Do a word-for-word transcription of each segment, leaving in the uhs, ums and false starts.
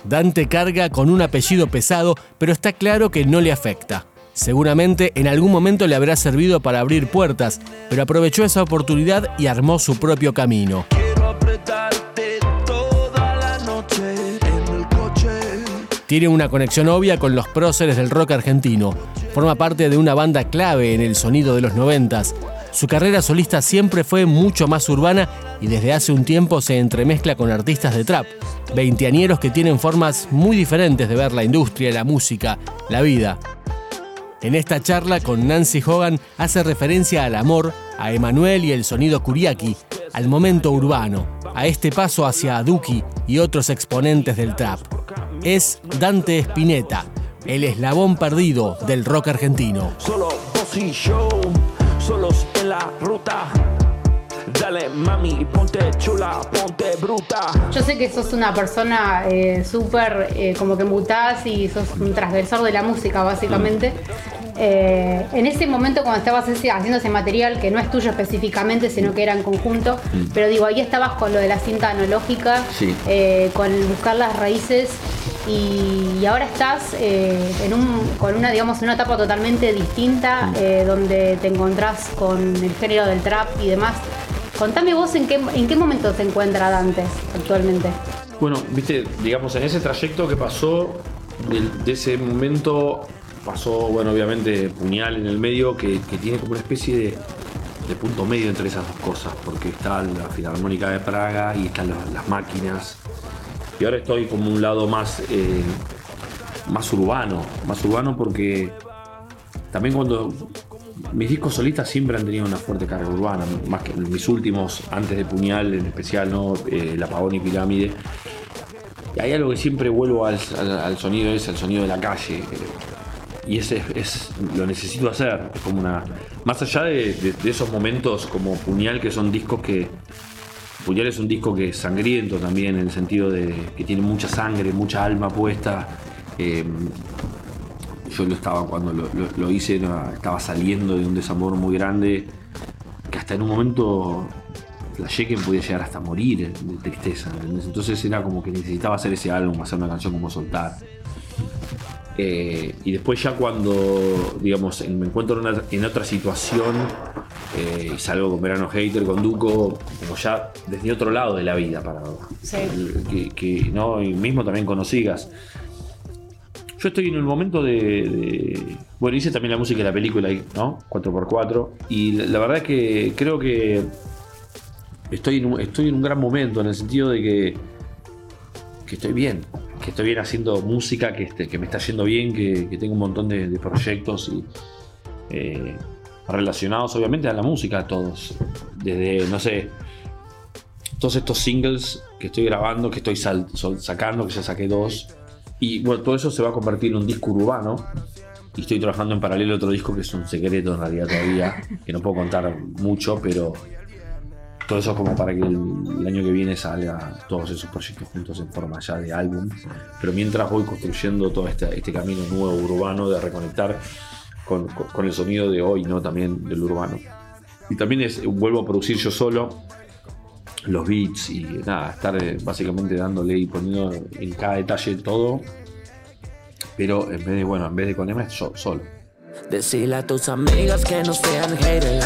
Dante carga con un apellido pesado, pero está claro que no le afecta. Seguramente en algún momento le habrá servido para abrir puertas, pero aprovechó esa oportunidad y armó su propio camino. Tiene una conexión obvia con los próceres del rock argentino. Forma parte de una banda clave en el sonido de los noventas. Su carrera solista siempre fue mucho más urbana y desde hace un tiempo se entremezcla con artistas de trap, veinteañeros que tienen formas muy diferentes de ver la industria, la música, la vida. En esta charla con Nancy Hogan hace referencia al amor, a Emanuel y el sonido Kuriaki, al momento urbano, a este paso hacia Duki y otros exponentes del trap. Es Dante Spinetta, el eslabón perdido del rock argentino. Solo vos y yo, solos en la ruta. Dale mami, ponte chula, ponte bruta. Yo sé que sos una persona eh, súper eh, como que mutás y sos un transgresor de la música básicamente. Eh, en ese momento cuando estabas ese, haciendo ese material que no es tuyo específicamente sino que era en conjunto, mm. pero digo, ahí estabas con lo de la cinta analógica, sí. eh, con buscar las raíces y, y ahora estás eh, en un, con una, digamos, una etapa totalmente distinta, mm. eh, donde te encontrás con el género del trap y demás. Contame vos en qué, en qué momento se encuentra Dante actualmente. Bueno, viste, digamos, en ese trayecto que pasó, de, de ese momento pasó, bueno, obviamente Puñal en el medio, que, que tiene como una especie de, de punto medio entre esas dos cosas, porque está la Filarmónica de Praga y están las, las máquinas. Y ahora estoy como un lado más, eh, más urbano, más urbano porque también cuando mis discos solistas siempre han tenido una fuerte carga urbana, más que mis últimos, antes de Puñal en especial, ¿no? eh, El Apagón y Pirámide. Y hay algo que siempre vuelvo al, al, al sonido ese, al sonido de la calle. Y ese es, es, lo necesito hacer. Es como una. Más allá de, de, de esos momentos como Puñal, que son discos que. Puñal es un disco que es sangriento también, en el sentido de que tiene mucha sangre, mucha alma puesta. Eh, yo lo estaba, cuando lo, lo, lo hice, estaba saliendo de un desamor muy grande, que hasta en un momento flashé que podía llegar hasta morir de tristeza. ¿Entendés? Entonces era como que necesitaba hacer ese álbum, hacer una canción como Soltar. Eh, y después ya cuando, digamos, me encuentro en, una, en otra situación eh, y salgo con Verano Hater, con Duco, como ya desde otro lado de la vida para sí. que, que, ¿no? Y mismo también con Osigas. Yo estoy en el momento de, de... Bueno, hice también la música de la película, ¿no? cuatro por cuatro. Y la, la verdad es que creo que estoy en, un, estoy en un gran momento, en el sentido de que, que estoy bien. Que estoy bien haciendo música, que, este, que me está yendo bien, que, que tengo un montón de, de proyectos y, eh, relacionados obviamente a la música, todos. Desde, no sé, todos estos singles que estoy grabando, que estoy sal, sol, sacando, que ya saqué dos. Y bueno, todo eso se va a convertir en un disco urbano. Y estoy trabajando en paralelo otro disco que es un secreto en realidad todavía, que no puedo contar mucho, pero todo eso como para que el, el año que viene salga todos esos proyectos juntos en forma ya de álbum. Pero mientras voy construyendo todo este, este camino nuevo urbano de reconectar con, con, con el sonido de hoy, ¿no? También del urbano. Y también es, vuelvo a producir yo solo los beats y nada, estar eh, básicamente dándole y poniendo en cada detalle todo, pero en vez de, bueno, en vez de con Emma, yo solo. Decirle a tus amigas que no sean haters,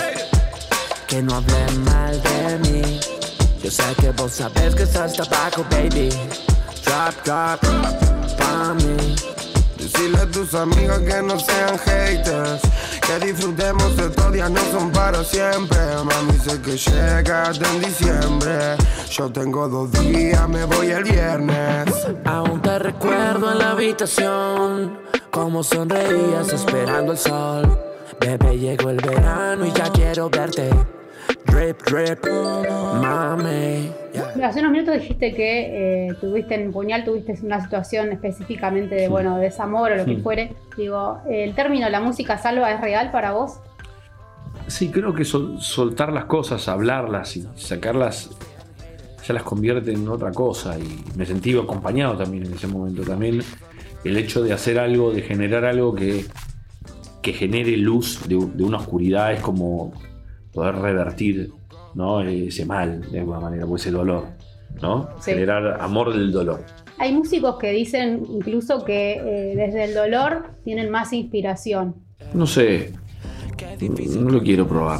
que no hablen mal de mí. Yo sé que vos sabés que estás tabaco, baby. Drop, drop, pa' mí. Decirle a tus amigas que no sean haters, que disfrutemos de estos días, no son para siempre. Mami, sé que llegas en diciembre. Yo tengo dos días, me voy el viernes. Aún te recuerdo en la habitación, cómo sonreías esperando el sol. Bebé, llegó el verano y ya quiero verte. Drip, drip, mami. Yeah. Hace unos minutos dijiste que eh, tuviste en Puñal, tuviste una situación específicamente de, sí. bueno, desamor o lo que sí. fuere. Digo, ¿el término la música salva es real para vos? Sí, creo que sol, soltar las cosas, hablarlas y sacarlas, ya las convierte en otra cosa. Y me sentí acompañado también en ese momento. También el hecho de hacer algo, de generar algo que, que genere luz de, de una oscuridad, es como poder revertir, ¿no? ese mal de alguna manera, o ese dolor, ¿no? Sí. Generar amor del dolor. Hay músicos que dicen incluso que eh, desde el dolor tienen más inspiración. No sé, no lo quiero probar.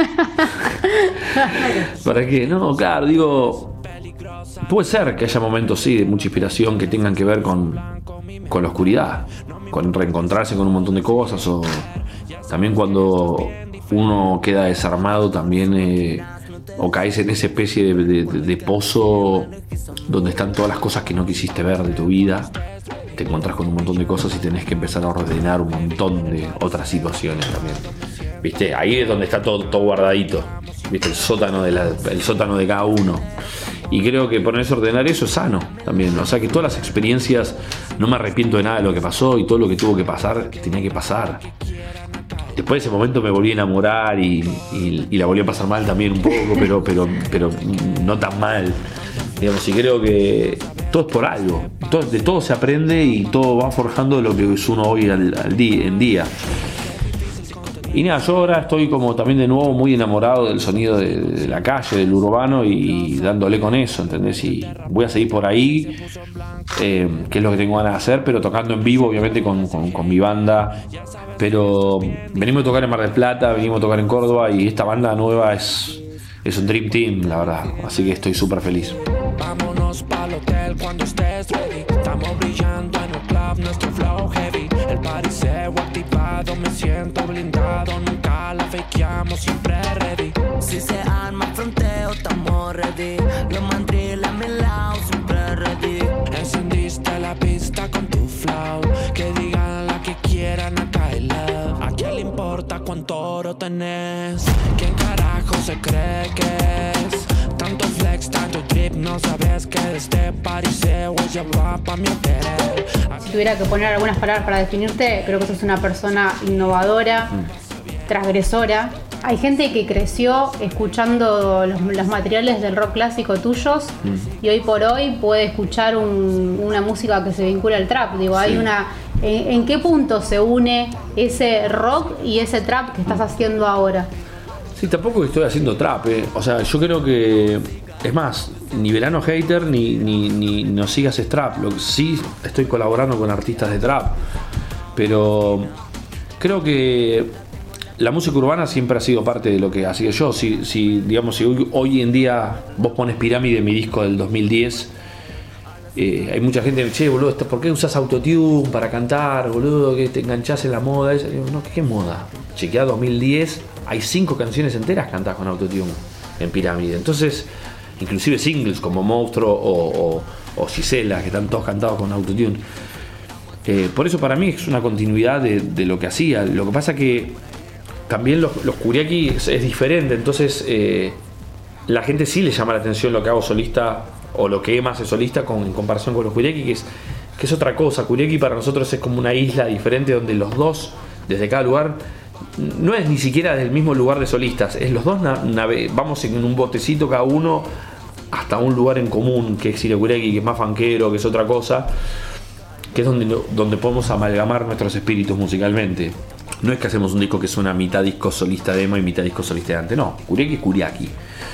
¿Para qué? No, claro, digo, puede ser que haya momentos, sí, de mucha inspiración que tengan que ver con, con la oscuridad, con reencontrarse con un montón de cosas, o también cuando uno queda desarmado también, eh, o caes en esa especie de, de, de pozo donde están todas las cosas que no quisiste ver de tu vida. Te encontrás con un montón de cosas y tenés que empezar a ordenar un montón de otras situaciones también. ¿Viste? Ahí es donde está todo, todo guardadito. ¿Viste? El sótano de la, el sótano de cada uno. Y creo que ponerse a ordenar eso es sano también. O sea, que todas las experiencias, no me arrepiento de nada de lo que pasó, y todo lo que tuvo que pasar, que tenía que pasar. Después de ese momento me volví a enamorar y, y, y la volví a pasar mal también un poco, pero, pero, pero no tan mal. Digamos, y creo que todo es por algo. Todo, de todo se aprende y todo va forjando lo que es uno hoy al, al día, en día. Y nada, yo ahora estoy como también de nuevo muy enamorado del sonido de, de la calle, del urbano, y dándole con eso, ¿entendés? Y voy a seguir por ahí, eh, que es lo que tengo ganas de hacer, pero tocando en vivo, obviamente con, con, con mi banda. Pero venimos a tocar en Mar del Plata, venimos a tocar en Córdoba, y esta banda nueva es, es un dream team, la verdad. Así que estoy súper feliz. Vámonos pa'l hotel cuando estés ready. Estamos brillando en el club, nuestro flow heavy. El pariseo activado, me siento blindado. Nunca la fakeamos, siempre ready. Si se arma fronteo, estamos ready. Los mandriles a mi lado, siempre ready. Encendiste la pista con tu flow. Que digan la que quieran, acá hay love. ¿A quién le importa cuánto oro tenés? ¿Quién carajo se cree que es? Tanto flex, tanto drip, no sabes que de este pariseo ella va pa' mi hotel. Si tuviera que poner algunas palabras para definirte, creo que sos una persona innovadora, mm. transgresora. Hay gente que creció escuchando los, los materiales del rock clásico tuyos, mm. y hoy por hoy puede escuchar un, una música que se vincula al trap. Digo, sí. hay una... ¿en, ¿En qué punto se une ese rock y ese trap que estás haciendo ahora? Sí, tampoco estoy haciendo trap, eh. O sea, yo creo que, es más, ni Verano Hater ni, ni, ni No Sigas es trap. Lo que sí, estoy colaborando con artistas de trap, pero creo que la música urbana siempre ha sido parte de lo que hacía yo. Si, si digamos, si hoy, hoy en día vos pones Pirámide, mi disco del dos mil diez, eh, hay mucha gente que dice, che, boludo, ¿por qué usás autotune para cantar, boludo? Que te enganchás en la moda. Digo, no, ¿qué moda? Chequeá dos mil diez, hay cinco canciones enteras cantadas con autotune en Pirámide. Entonces, inclusive singles como Monstruo o, o, o Gisela, que están todos cantados con autotune. Eh, por eso para mí es una continuidad de, de lo que hacía. Lo que pasa que también los, los Kuriaki es, es diferente. Entonces, eh, la gente sí le llama la atención lo que hago solista, o lo que Emma hace solista con, en comparación con los Kuriaki, que es, que es otra cosa. Kuriaki para nosotros es como una isla diferente donde los dos, desde cada lugar, no es ni siquiera del mismo lugar de solistas, es los dos nave- vamos en un botecito cada uno hasta un lugar en común, que es Kuriaki, que es más funkero, que es otra cosa, que es donde, donde podemos amalgamar nuestros espíritus musicalmente. No es que hacemos un disco que suena mitad disco solista de Emma y mitad disco solista de Ante, no, Kuriaki es Kuriaki.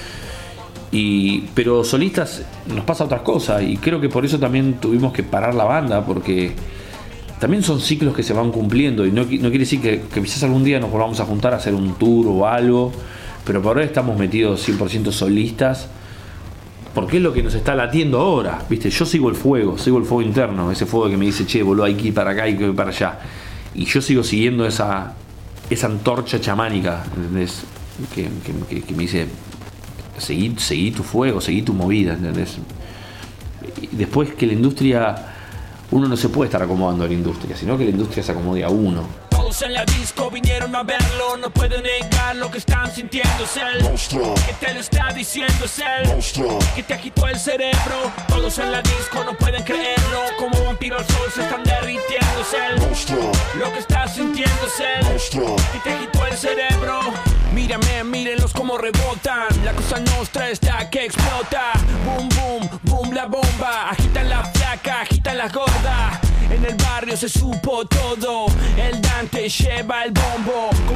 Y, pero solistas nos pasa otras cosas, y creo que por eso también tuvimos que parar la banda, porque también son ciclos que se van cumpliendo, y no, no quiere decir que, que quizás algún día nos volvamos a juntar a hacer un tour o algo, pero por ahora estamos metidos cien por ciento solistas, porque es lo que nos está latiendo ahora, ¿viste? Yo sigo el fuego, sigo el fuego interno, ese fuego que me dice, che, boludo, hay que ir para acá, hay que ir para allá, y yo sigo siguiendo esa, esa antorcha chamánica, ¿entendés? Que, que, que, que me dice, seguí, seguí tu fuego, seguí tu movida, ¿entendés? Y después que la industria, uno no se puede estar acomodando a la industria, sino que la industria se acomode a uno. Todos en la disco vinieron a verlo, no pueden negar lo que están sintiendo, es el monstruo que te lo está diciendo, es el monstruo que te agitó el cerebro. Todos en la disco no pueden creerlo, como vampiro al sol se están derritiendo, es el monstruo lo que estás sintiendo, es el monstruo que te agitó el cerebro. Mírame, mírenlos como rebotan, la cosa nostra está que explota. Boom, boom, boom la bomba, agitan la flaca, agitan la gorda. En el barrio se supo todo, el Dante lleva el bombo, como en la calle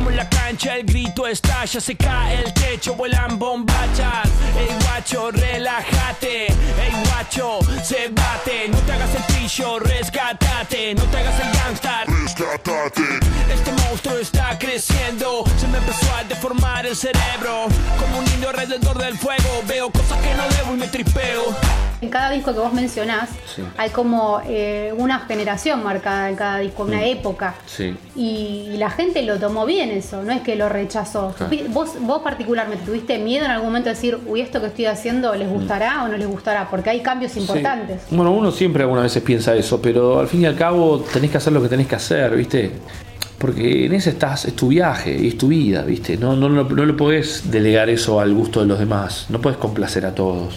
cancha el grito estalla, se cae el techo, vuelan bombachas. Ey guacho, relájate, ey guacho, se bate. No te hagas el pillo, resgátate, no te hagas el gangster, resgátate. Este monstruo está creciendo, se me empezó a deformar el cerebro. Como un niño alrededor del fuego, veo cosas que no debo y me tripeo. En cada disco que vos mencionás, sí, hay como eh, una generación marcada en cada disco, una mm. época. Sí. Y, y la gente lo tomó bien eso, no es que lo rechazó. Ah. Vos, vos particularmente, ¿tuviste miedo en algún momento de decir, uy, esto que estoy haciendo, ¿les gustará mm. o no les gustará? Porque hay cambios importantes. Sí. Bueno, uno siempre algunas veces piensa eso, pero al fin y al cabo tenés que hacer lo que tenés que hacer, ¿viste? Porque en ese estás, es tu viaje y es tu vida, ¿viste? No, no, no, no le podés delegar eso al gusto de los demás, no podés complacer a todos.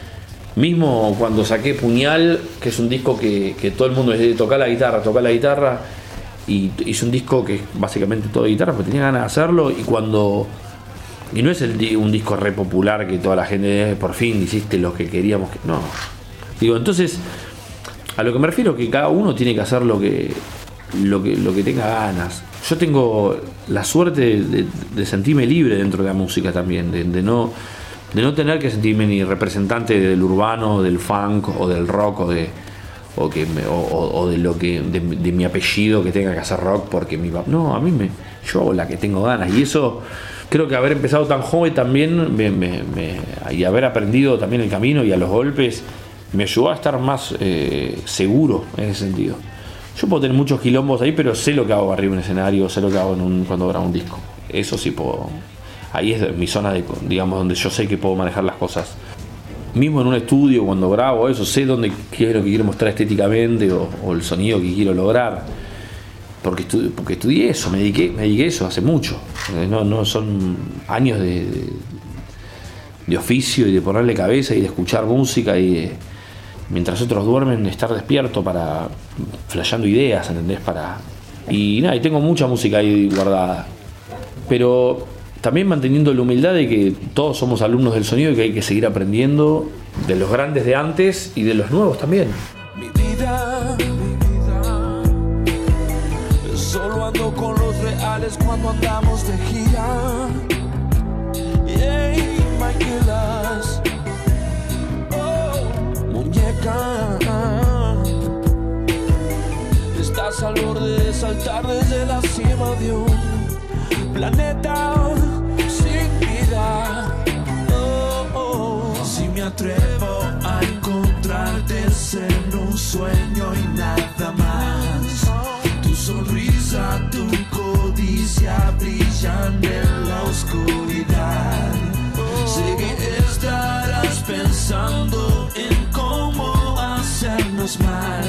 Mismo cuando saqué Puñal, que es un disco que, que todo el mundo dice, toca la guitarra, toca la guitarra, y hice un disco que es básicamente todo de guitarra, porque tenía ganas de hacerlo, y cuando... Y no es el, un disco re popular que toda la gente, por fin hiciste lo que queríamos, que no. Digo, entonces, a lo que me refiero es que cada uno tiene que hacer lo que, lo que, lo que tenga ganas. Yo tengo la suerte de, de, de sentirme libre dentro de la música también, de, de no... de no tener que sentirme ni representante del urbano, del funk o del rock o de o que me, o, o de lo que de, de mi apellido que tenga que hacer rock porque mi papá, no, a mí me yo hago la que tengo ganas, y eso creo que haber empezado tan joven también me, me, me, y haber aprendido también el camino y a los golpes me ayudó a estar más eh, seguro en ese sentido. Yo puedo tener muchos quilombos ahí, pero sé lo que hago arriba en un escenario, sé lo que hago en un, cuando grabo un disco, eso sí puedo. Ahí es mi zona, de, digamos, donde yo sé que puedo manejar las cosas. Mismo en un estudio, cuando grabo eso, sé dónde qué es lo que quiero mostrar estéticamente o, o el sonido que quiero lograr. Porque, estu, porque estudié eso, me dediqué, me dediqué a eso hace mucho. No, no son años de, de, de oficio y de ponerle cabeza y de escuchar música y de, mientras otros duermen, estar despierto para flasheando ideas, ¿entendés? Para, y nada, y tengo mucha música ahí guardada. Pero también manteniendo la humildad de que todos somos alumnos del sonido y que hay que seguir aprendiendo de los grandes de antes y de los nuevos también. Mi vida, mi vida, solo ando con los reales cuando andamos de gira. Hey, Michaelas, oh, muñeca, estás al borde de saltar desde la cima de un planeta sin vida. Oh, oh. Si me atrevo a encontrarte en un sueño y nada más, tu sonrisa, tu codicia brillan en la oscuridad. Sé que estarás pensando en cómo hacernos mal.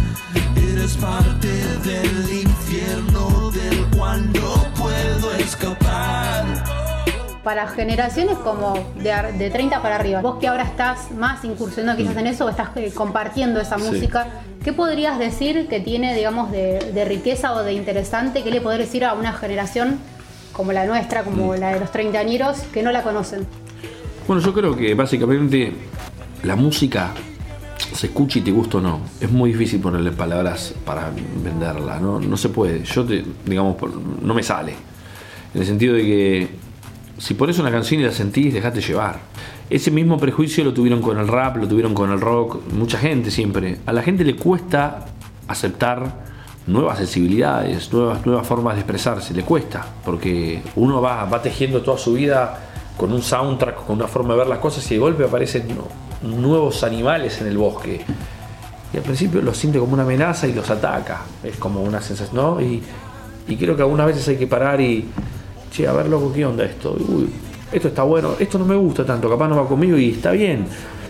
Eres parte del infierno del cual no puedo escapar. Para generaciones como de, de treinta para arriba, vos que ahora estás más incursionando quizás en eso, o estás eh, compartiendo esa música, sí, ¿qué podrías decir que tiene, digamos, de, de riqueza o de interesante? ¿Qué le podés decir a una generación como la nuestra, como la de los treintañeros, que no la conocen? Bueno, yo creo que básicamente la música se escucha y te gusta o no. Es muy difícil ponerle palabras para venderla, no, no se puede. Yo, te, digamos, no me sale. En el sentido de que si pones una canción y la sentís, dejate llevar. Ese mismo prejuicio lo tuvieron con el rap, lo tuvieron con el rock, mucha gente siempre. A la gente le cuesta aceptar nuevas sensibilidades, nuevas, nuevas formas de expresarse, le cuesta, porque uno va, va tejiendo toda su vida con un soundtrack, con una forma de ver las cosas, y de golpe aparecen no, nuevos animales en el bosque. Y al principio los siente como una amenaza y los ataca. Es como una sensación, ¿no? Y, y creo que algunas veces hay que parar y, che, a ver, loco, ¿qué onda esto? Uy, esto está bueno, esto no me gusta tanto, capaz no va conmigo y está bien.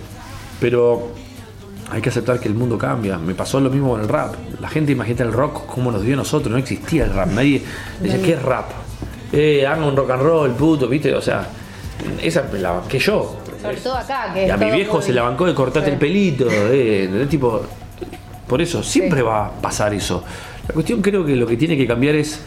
Pero hay que aceptar que el mundo cambia. Me pasó lo mismo con el rap. La gente imagina el rock como nos dio a nosotros. No existía el rap. Nadie decía, ¿qué es rap? Eh, haga un rock and roll, puto, ¿viste? O sea, esa me la banqué yo. Sobre todo acá, que y a mi viejo muy... se la bancó de cortarte sí. el pelito. Eh, de tipo, por eso, siempre sí. va a pasar eso. La cuestión creo que lo que tiene que cambiar es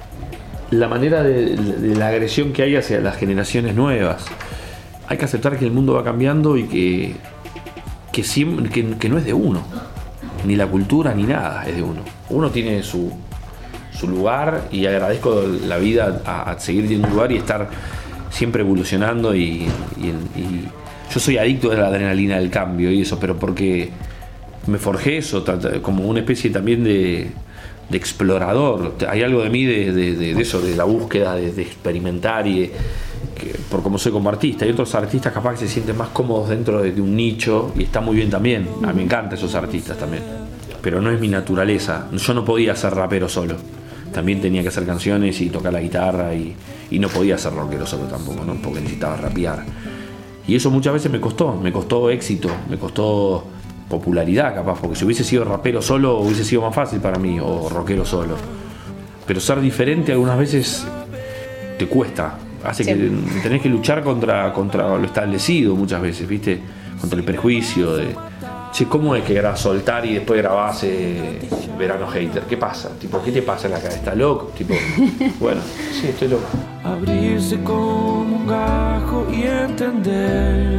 la manera de, de la agresión que hay hacia las generaciones nuevas. Hay que aceptar que el mundo va cambiando y que Que, siempre, que, que no es de uno, ni la cultura ni nada es de uno. Uno tiene su, su lugar y agradezco la vida a, a seguir teniendo un lugar y estar siempre evolucionando y, y, y yo soy adicto a la adrenalina del cambio y eso, pero porque me forjé eso como una especie también de, de explorador. Hay algo de mí de, de, de, de eso, de la búsqueda, de, de experimentar y de, que, por como soy como artista. Hay otros artistas capaz que se sienten más cómodos dentro de, de un nicho y está muy bien también. A mí me encantan esos artistas también, pero no es mi naturaleza. Yo no podía ser rapero solo, también tenía que hacer canciones y tocar la guitarra y, y no podía ser rockero solo tampoco, ¿no? Porque necesitaba rapear. Y eso muchas veces me costó, me costó éxito, me costó popularidad capaz, porque si hubiese sido rapero solo hubiese sido más fácil para mí, o rockero solo. Pero ser diferente algunas veces te cuesta, hace sí. que tenés que luchar contra, contra lo establecido muchas veces, ¿viste? Contra el prejuicio de, che, ¿cómo es que grabás Soltar y después grabás eh, Verano Hater? ¿Qué pasa? Tipo, ¿qué te pasa en la cabeza? ¿Estás loco? Tipo, bueno, sí, estoy loco. Abrirse como un gajo y entender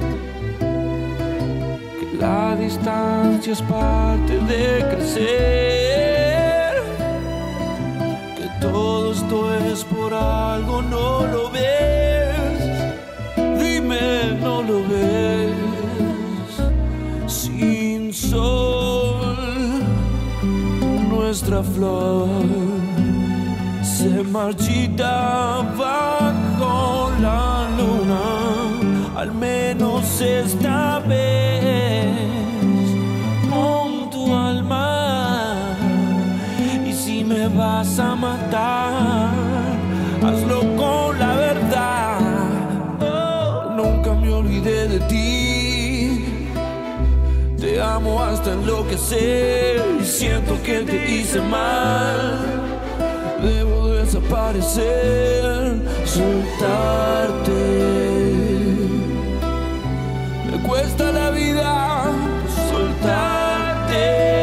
que la distancia es parte de crecer, que todo esto es por algo, no lo ves, dime, no lo ves. Sin sol, nuestra flor se marchita bajo la luna, al menos esta vez, con tu alma. Y si me vas a matar, hazlo con la verdad. Oh, nunca me olvidé de ti, te amo hasta enloquecer y siento que te hice mal. Debo desaparecer, soltarte. Me cuesta la vida soltarte.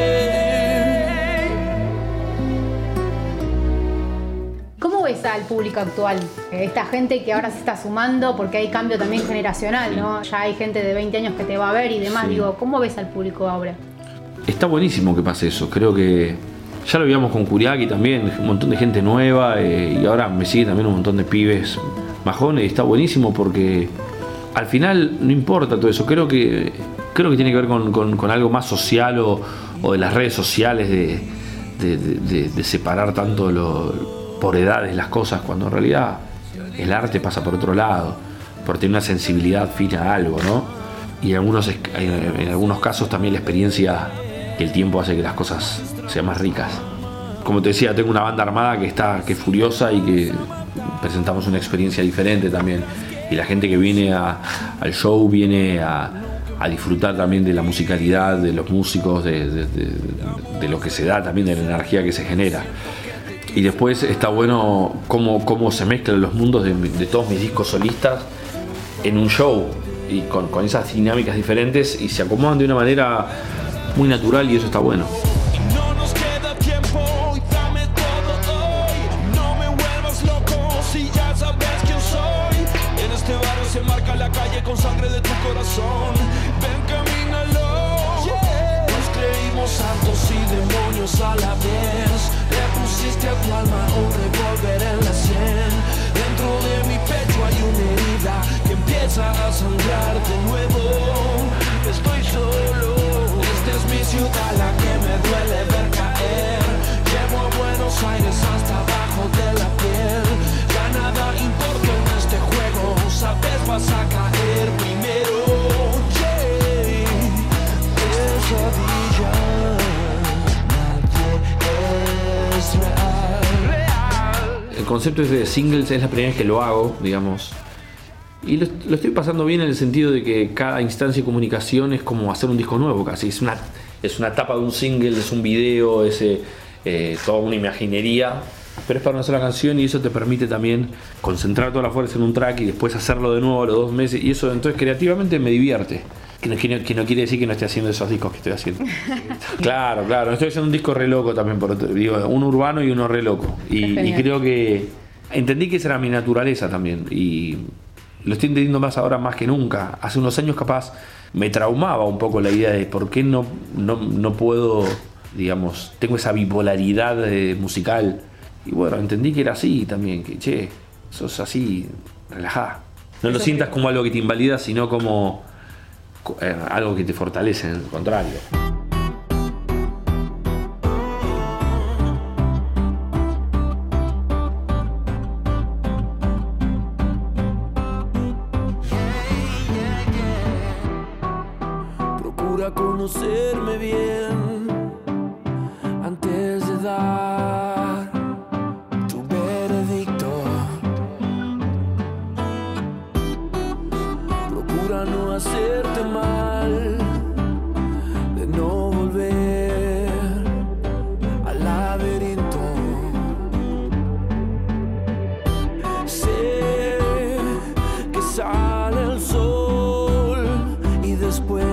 ¿Cómo ves al público actual? Esta gente que ahora se está sumando, porque hay cambio también generacional, ¿no? Ya hay gente de veinte años que te va a ver y demás. Sí. Digo, ¿cómo ves al público ahora? Está buenísimo que pase eso. Creo que ya lo veíamos con Kuriaki también, un montón de gente nueva eh, y ahora me sigue también un montón de pibes majones y está buenísimo porque al final no importa todo eso. Creo que creo que tiene que ver con, con, con algo más social o, o de las redes sociales de, de, de, de, de separar tanto lo, por edades las cosas, cuando en realidad el arte pasa por otro lado, por tener una sensibilidad fina a algo, ¿no? Y en algunos, en algunos casos también la experiencia, que el tiempo hace que las cosas sean más ricas. Como te decía, tengo una banda armada que está que es furiosa y que presentamos una experiencia diferente también. Y la gente que viene a, al show viene a, a disfrutar también de la musicalidad, de los músicos, de, de, de, de lo que se da también, de la energía que se genera. Y después está bueno cómo, cómo se mezclan los mundos de, de todos mis discos solistas en un show y con, con esas dinámicas diferentes y se acomodan de una manera muy natural y eso está bueno. No nos queda tiempo, dame todo hoy. No me vuelvas loco si ya sabes quién soy. En este barrio se marca la calle con sangre de tu corazón. Ven, camínalo. Yeah. Nos creímos santos y demonios a la vez. Le pusiste a tu alma un revólver en la sien. Dentro de mi pecho hay una herida que empieza a sangrar de nuevo. Estoy solo. Esta es mi ciudad, la que me duele ver caer. Llevo a Buenos Aires hasta abajo de la piel. Ya nada importa en este juego, sabes vas a caer primero. Yeah. Pesadilla, nadie es real. El concepto de singles es la primera vez que lo hago, digamos. Y lo, lo estoy pasando bien en el sentido de que cada instancia de comunicación es como hacer un disco nuevo casi. Es una, es una tapa de un single, es un video, es eh, toda una imaginería, pero es para una sola canción y eso te permite también concentrar toda la fuerza en un track y después hacerlo de nuevo a los dos meses. Y eso entonces creativamente me divierte. Que no, que, no, que no quiere decir que no esté haciendo esos discos que estoy haciendo. Claro, claro. Estoy haciendo un disco re loco también, por otro, digo, uno urbano y uno re loco. Y, y creo que entendí que esa era mi naturaleza también. Y lo estoy entendiendo más ahora más que nunca. Hace unos años capaz me traumaba un poco la idea de por qué no, no, no puedo digamos, tengo esa bipolaridad eh, musical. Y bueno, entendí que era así también, que che, sos así, relajá. No lo sientas como algo que te invalida, sino como eh, algo que te fortalece, en el contrario. Procura conocerme bien antes de dar tu veredicto. Procura no hacerte mal, de no volver al laberinto. Sé que sale el sol y después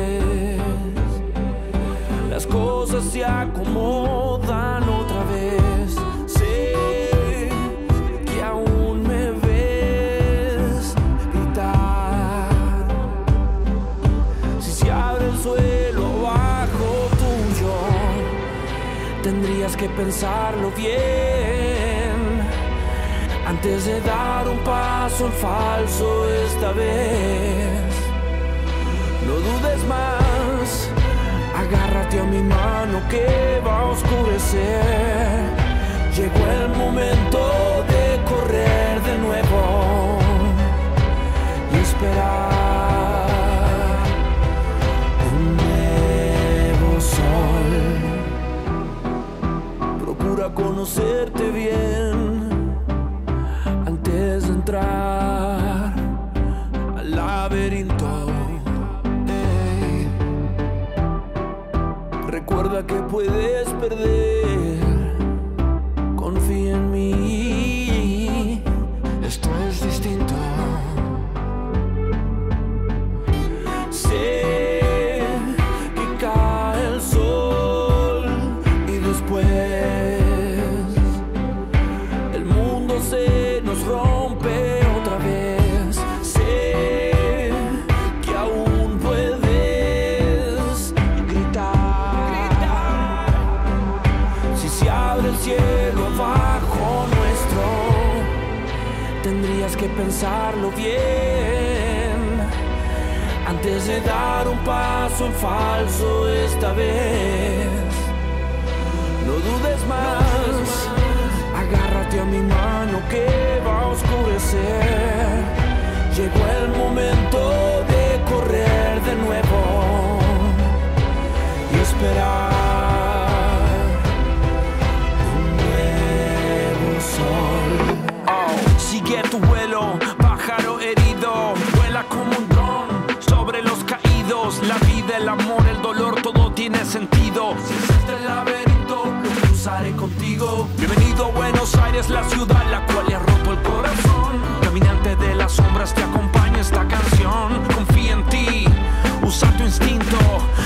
las cosas se acomodan otra vez. Sé que aún me ves gritar. Si se abre el suelo abajo tuyo, tendrías que pensarlo bien antes de dar un paso en falso esta vez. No dudes más, agárrate a mi mano que va a oscurecer. Llegó el momento de correr de nuevo y esperar un nuevo sol. Procura conocerte bien antes de entrar al laberinto. Recuerda que puedes perder, confía en mí, esto es distinto. Sé que cae el sol y después el mundo se nos rompe otra vez. Sé que aún puedes gritar. Si se abre el cielo abajo nuestro, tendrías que pensarlo bien antes de dar un paso en falso esta vez. No dudes más, agárrate a mi mano que va a oscurecer. Llegó el momento de correr de nuevo y esperar un nuevo sol. Oh, sigue tu vuelo, pájaro herido, vuela como un dron sobre los caídos. La vida, el amor, el dolor, todo tiene sentido. Si es este el laberinto, lo cruzaré contigo. Bienvenido a Buenos Aires, la ciudad la cual le ha roto el corazón. Caminante de las sombras, te acompaña esta canción. Confía en ti, usa tu instinto.